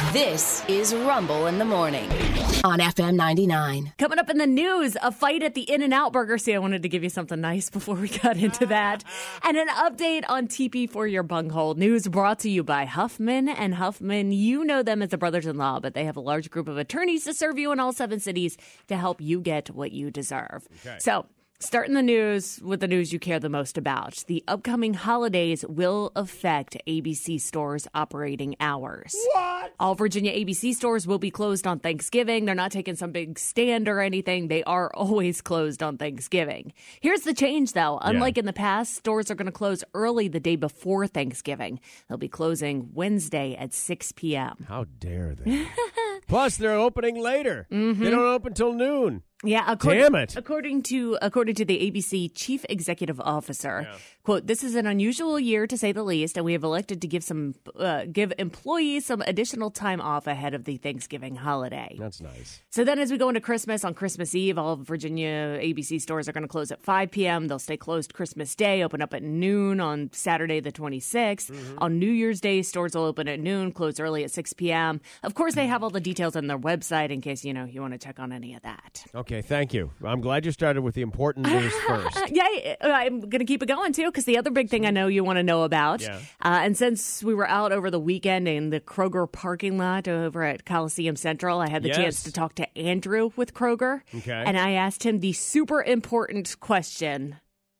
This is Rumble in the Morning on FM 99. Coming up in the news, a fight at the In-N-Out Burger. See, I wanted to give you something nice before we got into that. And an update on TP for your bunghole. News brought to you by Huffman & Huffman. You know them as the brothers-in-law, but they have a large group of attorneys to serve you in all 7 cities to help you get what you deserve. Okay. So, starting the news with the news you care the most about. The upcoming holidays will affect ABC stores' operating hours. What? All Virginia ABC stores will be closed on Thanksgiving. They're not taking some big stand or anything. They are always closed on Thanksgiving. Here's the change, though. Unlike in the past, stores are going to close early the day before Thanksgiving. They'll be closing Wednesday at 6 p.m. How dare they? Plus, they're opening later. Mm-hmm. They don't open till noon. Yeah, damn it. According to the ABC Chief Executive Officer, quote, "This is an unusual year to say the least, and we have elected to give employees some additional time off ahead of the Thanksgiving holiday." That's nice. So then as we go into Christmas, on Christmas Eve, all of Virginia ABC stores are going to close at 5 p.m. They'll stay closed Christmas Day, open up at noon on Saturday the 26th. Mm-hmm. On New Year's Day, stores will open at noon, close early at 6 p.m. Of course, they have all the details on their website in case, you want to check on any of that. Okay, thank you. I'm glad you started with the important news first. Yeah, I'm going to keep it going, too, because the other big thing I know you want to know about, and since we were out over the weekend in the Kroger parking lot over at Coliseum Central, I had the chance to talk to Andrew with Kroger, and I asked him the super important question.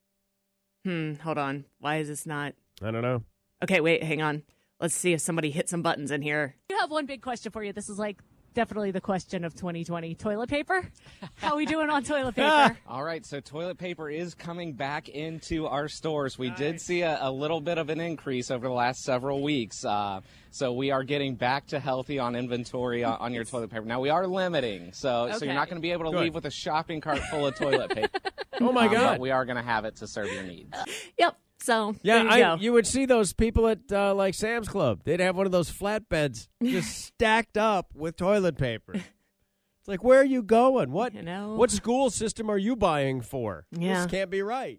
Hold on. Why is this not? I don't know. Okay, wait, hang on. Let's see if somebody hit some buttons in here. I have one big question for you. This is definitely the question of 2020. Toilet paper? How are we doing on toilet paper? All right, so toilet paper is coming back into our stores. We did see a little bit of an increase over the last several weeks. So we are getting back to healthy on inventory on your toilet paper. Now, we are limiting, so you're not going to be able to leave with a shopping cart full of toilet paper. Oh, my God. But we are going to have it to serve your needs. Yep. So, you would see those people at like Sam's Club. They'd have one of those flatbeds just stacked up with toilet paper. It's like, where are you going? What school system are you buying for? Yeah. This can't be right.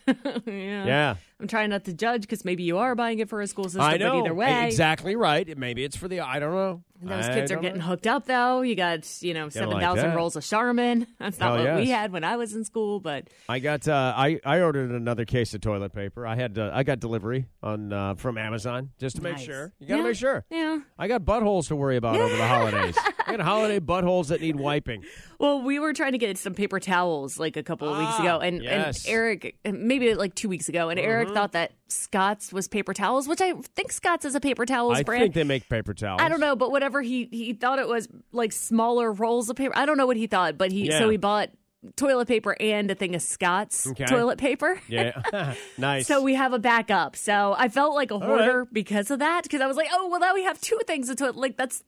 Yeah. I'm trying not to judge because maybe you are buying it for a school system, I know. But either way. Exactly right. Maybe it's for I don't know. Those kids are getting hooked up, though. You got, 7,000 rolls of Charmin. That's not what we had when I was in school, but I got I ordered another case of toilet paper. I got delivery on from Amazon just to make sure. You got to make sure. Yeah. I got buttholes to worry about over the holidays. I got holiday buttholes that need wiping. Well, we were trying to get some paper towels a couple of weeks ago, and Eric, maybe 2 weeks ago, and Eric thought that Scott's was paper towels, which I think Scott's is a paper towels brand. I think they make paper towels. I don't know, but whatever, he thought it was smaller rolls of paper. I don't know what he thought, but so he bought toilet paper and a thing of Scott's toilet paper. Yeah. Nice. So we have a backup. So I felt like a hoarder because of that, because I was like, oh, well, now we have 2 things of toilet. That's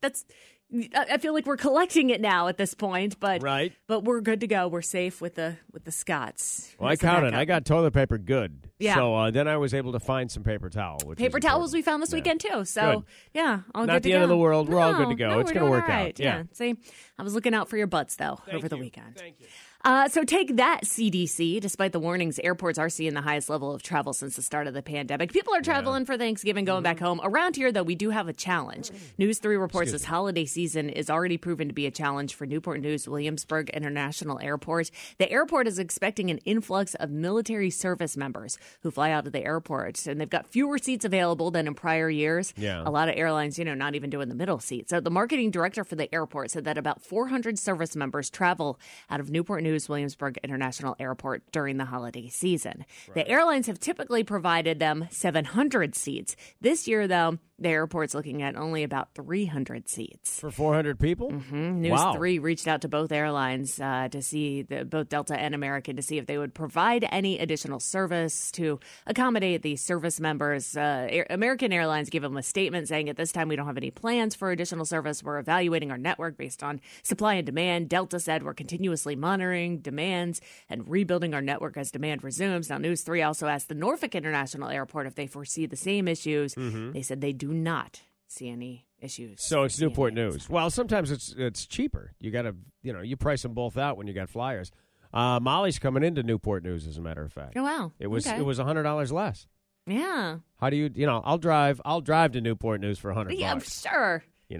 I feel like we're collecting it now at this point, but we're good to go. We're safe with the Scott's. Well, I counted. I got toilet paper good. Yeah. So then I was able to find some paper towel. Paper towels we found this weekend too. So all not good to the go. end of the world. We're all good to go. No, it's going to work out. Yeah. See, I was looking out for your butts though over the weekend. Thank you. So take that, CDC. Despite the warnings, airports are seeing the highest level of travel since the start of the pandemic. People are traveling for Thanksgiving, going back home. Around here, though, we do have a challenge. News 3 reports this holiday season is already proven to be a challenge for Newport News Williamsburg International Airport. The airport is expecting an influx of military service members who fly out of the airport, and they've got fewer seats available than in prior years. Yeah. A lot of airlines, not even doing the middle seat. So the marketing director for the airport said that about 400 service members travel out of Newport News Williamsburg International Airport during the holiday season. The airlines have typically provided them 700 seats. This year, though, the airport's looking at only about 300 seats. For 400 people? Mm-hmm. News 3 reached out to both airlines to see, both Delta and American, to see if they would provide any additional service to accommodate the service members. American Airlines gave them a statement saying, at this time, we don't have any plans for additional service. We're evaluating our network based on supply and demand. Delta said we're continuously monitoring demands and rebuilding our network as demand resumes. Now, News 3 also asked the Norfolk International Airport if they foresee the same issues. Mm-hmm. They said they do not see any issues. So it's Newport News. Well, sometimes it's cheaper. You got to, you price them both out when you got flyers. Molly's coming into Newport News, as a matter of fact. Oh, wow. It was $100 less. Yeah. How do you, I'll drive to Newport News for $100. Yeah, sure.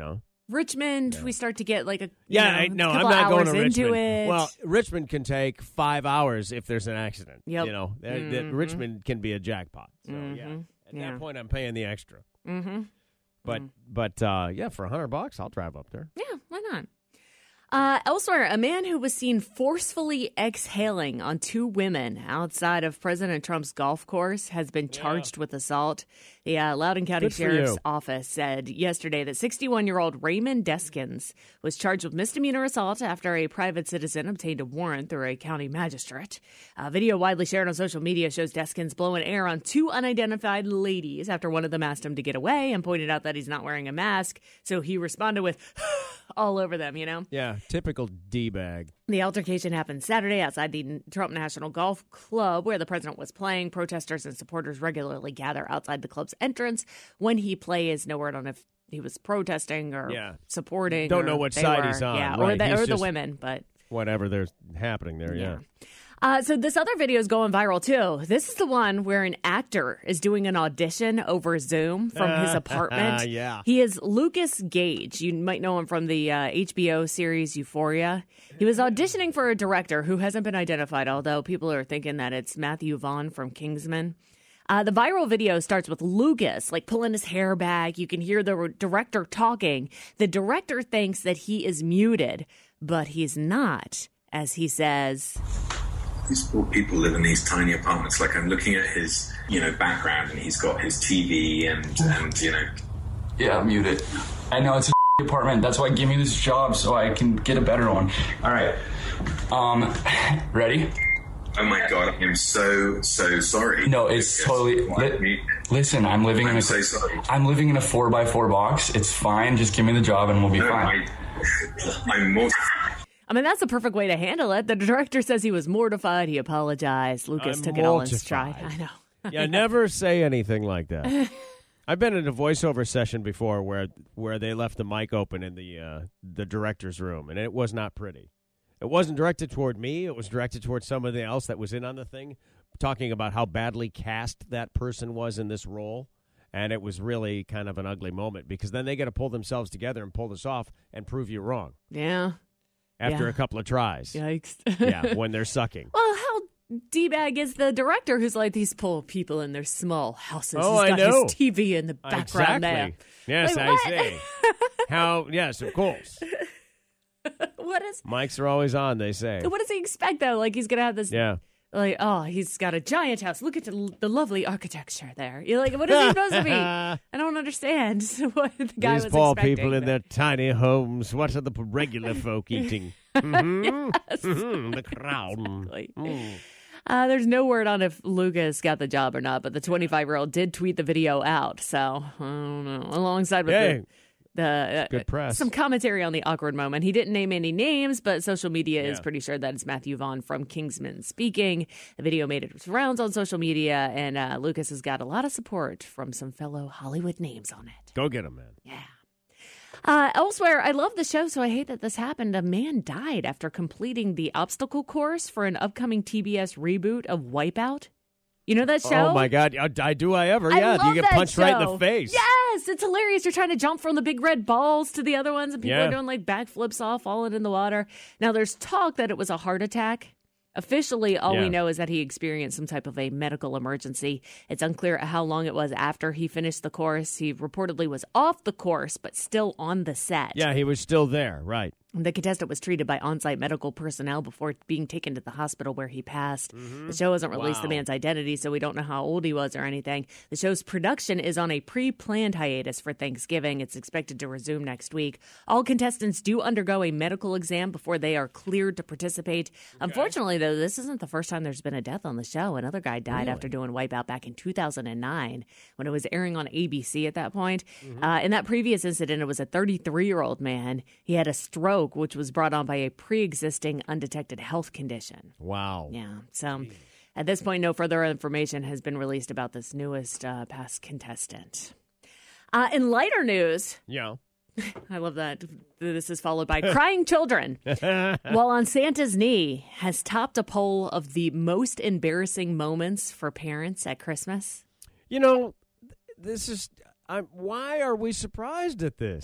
Richmond, we start to get like a I'm couple not hours going to into Richmond. it. Well, Richmond can take 5 hours if there's an accident. Yep. Richmond can be a jackpot. So at that point, I'm paying the extra. Mm-hmm. But for $100, I'll drive up there. Yeah, why not? Elsewhere, a man who was seen forcefully exhaling on 2 women outside of President Trump's golf course has been charged with assault. The Loudoun County Sheriff's Office said yesterday that 61-year-old Raymond Deskins was charged with misdemeanor assault after a private citizen obtained a warrant through a county magistrate. Video widely shared on social media shows Deskins blowing air on 2 unidentified ladies after one of them asked him to get away and pointed out that he's not wearing a mask. So he responded with all over them, Yeah, typical D-bag. The altercation happened Saturday outside the Trump National Golf Club where the president was playing. Protesters and supporters regularly gather outside the club's entrance when he plays. No word on if he was protesting or supporting. Don't know what side he's on. Yeah, right. or the women, but whatever there's happening there, yeah. So this other video is going viral, too. This is the one where an actor is doing an audition over Zoom from his apartment. He is Lucas Gage. You might know him from the HBO series Euphoria. He was auditioning for a director who hasn't been identified, although people are thinking that it's Matthew Vaughn from Kingsman. The viral video starts with Lucas, pulling his hair back. You can hear the director talking. The director thinks that he is muted, but he's not, as he says... These poor people live in these tiny apartments. I'm looking at his, background, and he's got his TV and. Yeah, I'm muted. I know it's a apartment. That's why give me this job so I can get a better one. All right. Ready? Oh my God, I'm so sorry. No, it's totally. Listen, I'm living in a. So sorry. I'm living in a 4x4 box. It's fine. Just give me the job and we'll be fine. I'm mortified. I mean, that's the perfect way to handle it. The director says he was mortified. He apologized. Lucas took it all in stride. I know. Yeah, never say anything like that. I've been in a voiceover session before where they left the mic open in the director's room, and it was not pretty. It wasn't directed toward me. It was directed toward somebody else that was in on the thing, talking about how badly cast that person was in this role. And it was really kind of an ugly moment because then they got to pull themselves together and pull this off and prove you wrong. Yeah. After a couple of tries. Yikes. Yeah, when they're sucking. Well, how D-bag is the director who's like these poor people in their small houses. Oh, He's got I know. his TV in the background exactly. there. Yes, I say. Yes, of course. Mics are always on, they say. What does he expect, though? He's going to have this... Yeah. He's got a giant house. Look at the lovely architecture there. You're like, what is he supposed to be? I don't understand what the guy was expecting. These poor people in their tiny homes. What are the regular folk eating? The crown. There's no word on if Lucas got the job or not, but the 25-year-old did tweet the video out. So, I don't know. Alongside with good press. Some commentary on the awkward moment. He didn't name any names, but social media is pretty sure that it's Matthew Vaughn from Kingsman speaking. The video made its rounds on social media, and Lucas has got a lot of support from some fellow Hollywood names on it. Go get him, man. Yeah. Elsewhere, I love the show, so I hate that this happened. A man died after completing the obstacle course for an upcoming TBS reboot of Wipeout. You know that show? Oh, my God. Do I ever? Yeah. Do you get punched right in the face? Yes. It's hilarious. You're trying to jump from the big red balls to the other ones, and people are doing backflips off, falling in the water. Now, there's talk that it was a heart attack. Officially, all we know is that he experienced some type of a medical emergency. It's unclear how long it was after he finished the course. He reportedly was off the course, but still on the set. Yeah, he was still there. Right. The contestant was treated by on-site medical personnel before being taken to the hospital where he passed. Mm-hmm. The show hasn't released the man's identity, so we don't know how old he was or anything. The show's production is on a pre-planned hiatus for Thanksgiving. It's expected to resume next week. All contestants do undergo a medical exam before they are cleared to participate. Okay. Unfortunately, though, this isn't the first time there's been a death on the show. Another guy died after doing Wipeout back in 2009 when it was airing on ABC at that point. Mm-hmm. In that previous incident, it was a 33-year-old man. He had a stroke, which was brought on by a pre-existing undetected health condition. Wow. Yeah. So at this point, no further information has been released about this newest past contestant. In lighter news. Yeah. I love that. This is followed by crying children while on Santa's knee has topped a poll of the most embarrassing moments for parents at Christmas. You know, this is... why are we surprised at this?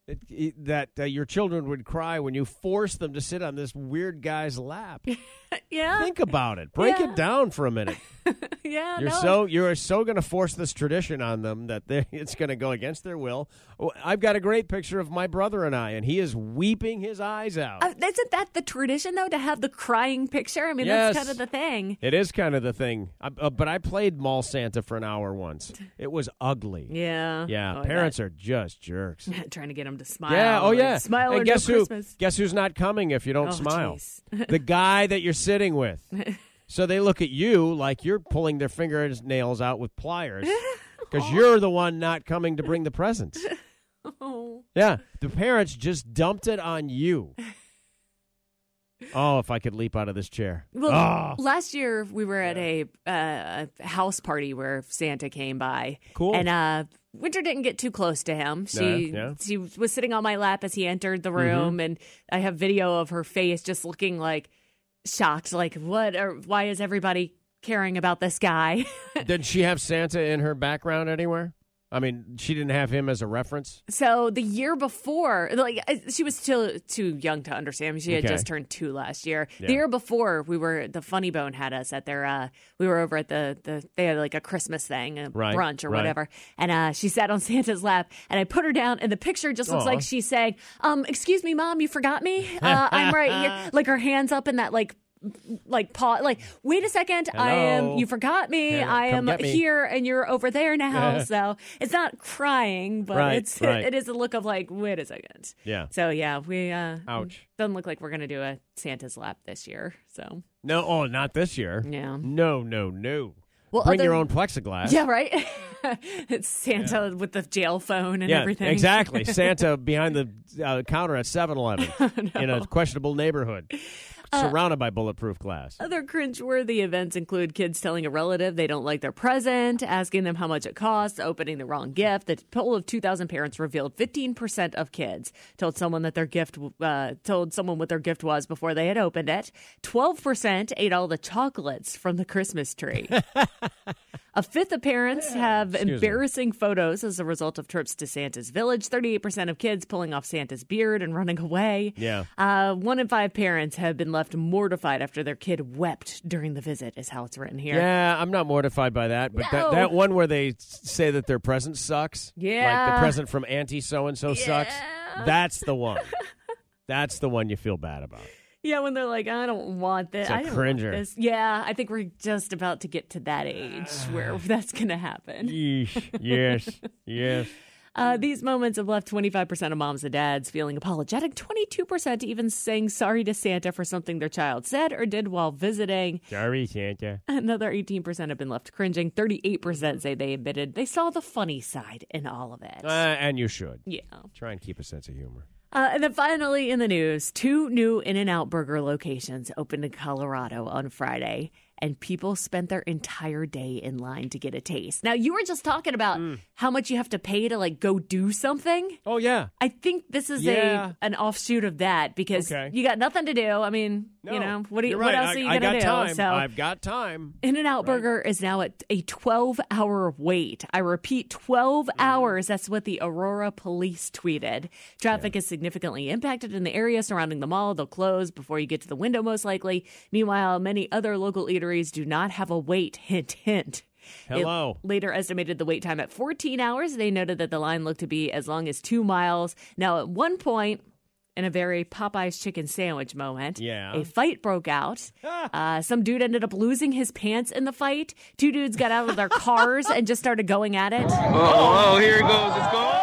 that your children would cry when you force them to sit on this weird guy's lap. Yeah. Think about it. Break it down for a minute. Yeah, you're so going to force this tradition on them that it's going to go against their will. I've got a great picture of my brother and I, and he is weeping his eyes out. Isn't that the tradition, though, to have the crying picture? I mean, yes. That's kind of the thing. It is kind of the thing. But I played Mall Santa for an hour once. It was ugly. Yeah. Yeah. Parents are just jerks. Trying to get them to smile. Yeah. Oh, yeah. Smile and or guess no who? Christmas. Guess who's not coming if you don't smile? The guy that you're sitting with. So they look at you like you're pulling their fingernails out with pliers because you're the one not coming to bring the presents. Oh. Yeah, the parents just dumped it on you. Oh, if I could leap out of this chair. Well, last year we were at a house party where Santa came by. Cool. And Winter didn't get too close to him. She was sitting on my lap as he entered the room, and I have video of her face just looking like shocked, like, what? Or why is everybody caring about this guy? Did she have Santa in her background anywhere? I mean, she didn't have him as a reference? So the year before, she was still too young to understand. She had just turned 2 last year. Yeah. The year before, the Funny Bone had us at their, we were over at they had like a Christmas thing, a brunch or whatever. And she sat on Santa's lap, and I put her down, and the picture just looks like she's saying, excuse me, Mom, you forgot me? I'm right here. Like her hands up in that paw, wait a second, Hello. you forgot me. I am here and you're over there now. So it's not crying, but it is a look of like, wait a second. Yeah. So yeah, we ouch. Doesn't look like we're gonna do a Santa's lap this year. So no, not this year. Yeah. No. Well, bring your own plexiglass. Yeah, right. It's Santa with the jail phone and everything. Exactly. Santa behind the counter at 7-Eleven in a questionable neighborhood. Surrounded by bulletproof glass. Other cringeworthy events include kids telling a relative they don't like their present, asking them how much it costs, opening the wrong gift. The poll of 2,000 parents revealed 15% of kids told someone what their gift was before they had opened it. 12% ate all the chocolates from the Christmas tree. A fifth of parents have embarrassing photos as a result of trips to Santa's village. 38% of kids pulling off Santa's beard and running away. Yeah. 1 in 5 parents have been left mortified after their kid wept during the visit, is how it's written here. Yeah, I'm not mortified by that. But that one where they say that their present sucks. Yeah. Like the present from Auntie so-and-so sucks. That's the one. That's the one you feel bad about. Yeah, when they're like, I don't want this. It's a cringer. Want this. Yeah, I think we're just about to get to that age where that's going to happen. Yeesh. Yes. These moments have left 25% of moms and dads feeling apologetic, 22% even saying sorry to Santa for something their child said or did while visiting. Sorry, Santa. Another 18% have been left cringing. 38% say they admitted they saw the funny side in all of it. And you should. Yeah. Try and keep a sense of humor. And then finally in the news, 2 new In-N-Out Burger locations opened in Colorado on Friday, and people spent their entire day in line to get a taste. Now, you were just talking about how much you have to pay to go do something. Oh, yeah. I think this is an offshoot of that because you got nothing to do. I mean, what else are you going to do? Time. So I've got time. In-N-Out Burger is now at a 12-hour wait. I repeat, 12 hours. That's what the Aurora police tweeted. Traffic is significantly impacted in the area surrounding the mall. They'll close before you get to the window, most likely. Meanwhile, many other local eateries do not have a wait. Hint, hint. Hello. It later estimated the wait time at 14 hours. They noted that the line looked to be as long as 2 miles. Now, at one point, in a very Popeye's chicken sandwich moment, a fight broke out. Some dude ended up losing his pants in the fight. 2 dudes got out of their cars and just started going at it. Oh, here he goes. Let's go.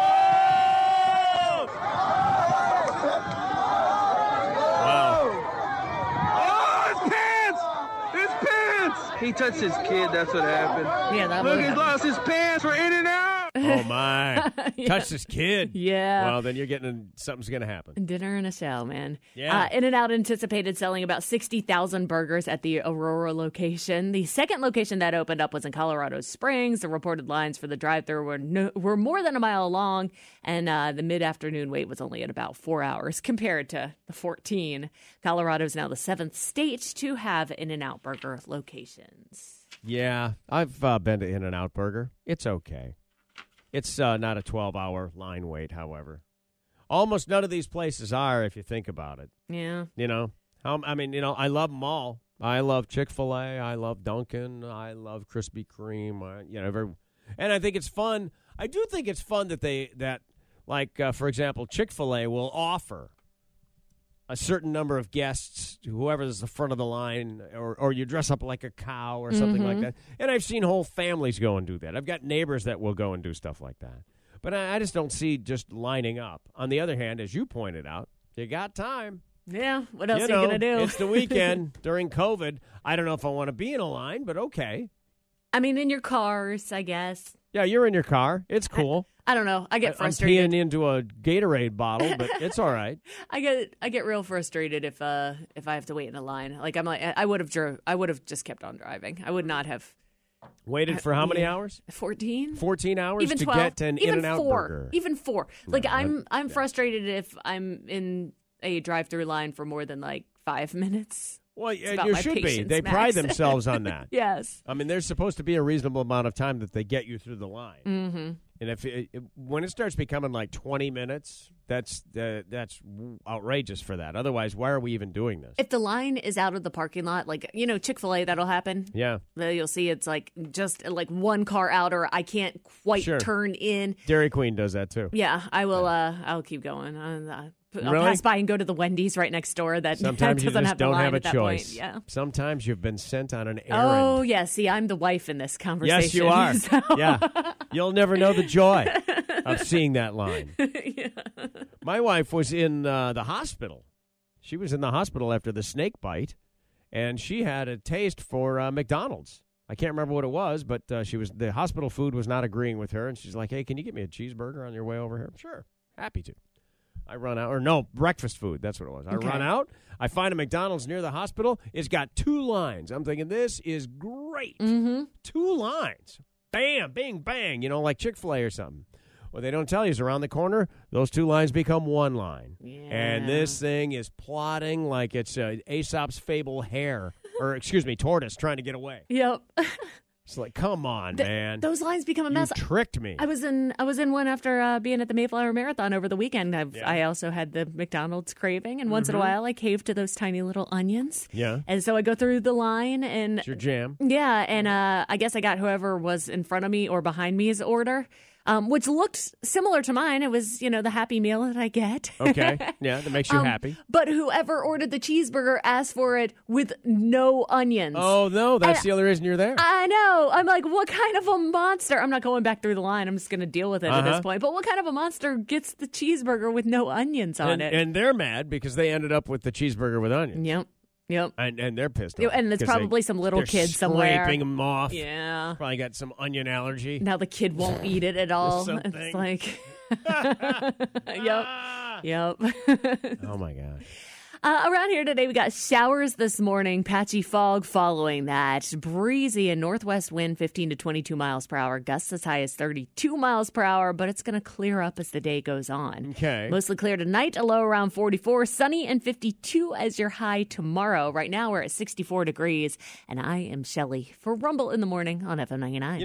He touched his kid. That's what happened. Yeah, Look, he's lost his pants for In-N-Out. Oh, my. Touched his kid. Yeah. Well, then you're getting something's going to happen. Dinner in a shell, man. Yeah. In-N-Out anticipated selling about 60,000 burgers at the Aurora location. The second location that opened up was in Colorado Springs. The reported lines for the drive-thru were more than a mile long, and the mid-afternoon wait was only at about 4 hours compared to the 14. Colorado is now the 7th state to have In-N-Out Burger locations. Yeah, I've been to In-N-Out Burger. It's okay. It's not a 12-hour line wait, however. Almost none of these places are, if you think about it. Yeah. You know, I love them all. I love Chick-fil-A. I love Dunkin'. I love Krispy Kreme. And I think it's fun. I do think it's fun that for example, Chick-fil-A will offer a certain number of guests, whoever's the front of the line, or you dress up like a cow or something like that. And I've seen whole families go and do that. I've got neighbors that will go and do stuff like that. But I just don't see just lining up. On the other hand, as you pointed out, you got time. Yeah, what else are you going to do? It's the weekend during COVID. I don't know if I want to be in a line, but okay. I mean, in your cars, I guess. Yeah, you're in your car. It's cool. I don't know. I get frustrated. I'm peeing into a Gatorade bottle, but it's all right. I get real frustrated if I have to wait in a line. I would have just kept on driving. I would not have waited for how many hours? 14. 14 hours even to 12. Get to an In-N-Out burger. Even 4. I'm frustrated if I'm in a drive-through line for more than 5 minutes. Well, you should be. They pride themselves on that. Yes. I mean, there's supposed to be a reasonable amount of time that they get you through the line. Mm-hmm. And when it starts becoming 20 minutes, that's outrageous for that. Otherwise, why are we even doing this? If the line is out of the parking lot, Chick-fil-A, that'll happen. Yeah. You'll see it's just one car out, or I can't quite turn in. Dairy Queen does that too. Yeah, I will. I'll keep going. I'll really? Pass by and go to the Wendy's right next door. Sometimes doesn't you just have the don't line have a at that choice. Point. Yeah. Sometimes you've been sent on an errand. Oh, yeah. See, I'm the wife in this conversation. Yes, you are. So. Yeah. You'll never know the joy of seeing that line. Yeah. My wife was in the hospital. She was in the hospital after the snake bite, and she had a taste for McDonald's. I can't remember what it was, but the hospital food was not agreeing with her, and she's like, "Hey, can you get me a cheeseburger on your way over here?" Sure. Happy to. I run out, or no, breakfast food. That's what it was. I run out. I find a McDonald's near the hospital. It's got 2 lines. I'm thinking, this is great. Mm-hmm. 2 lines. Bam, bing, bang, like Chick-fil-A or something. What they don't tell you is around the corner, those 2 lines become 1 line. Yeah. And this thing is plotting like it's Aesop's fable hare, or excuse me, tortoise trying to get away. Yep. It's like, come on, man. Those lines become a mess. You tricked me. I was in one after being at the Mayflower Marathon over the weekend. I also had the McDonald's craving, and once in a while I cave to those tiny little onions. Yeah. And so I go through the line, and it's your jam. Yeah, and I guess I got whoever was in front of me or behind me's order. Which looked similar to mine. It was, the Happy Meal that I get. Okay. Yeah, that makes you happy. But whoever ordered the cheeseburger asked for it with no onions. Oh, no. That's the other reason you're there. I know. I'm like, what kind of a monster? I'm not going back through the line. I'm just going to deal with it at this point. But what kind of a monster gets the cheeseburger with no onions on it? And they're mad because they ended up with the cheeseburger with onions. Yep. And they're pissed off. And it's probably some little kid somewhere. Scraping them off. Yeah. Probably got some onion allergy. Now the kid won't eat it at all. It's like, yep. Oh, my God. Around here today, we got showers this morning, patchy fog following that. Breezy and northwest wind 15 to 22 miles per hour. Gusts as high as 32 miles per hour, but it's going to clear up as the day goes on. Okay. Mostly clear tonight, a low around 44. Sunny and 52 as your high tomorrow. Right now, we're at 64 degrees, and I am Shelley for Rumble in the Morning on FM 99.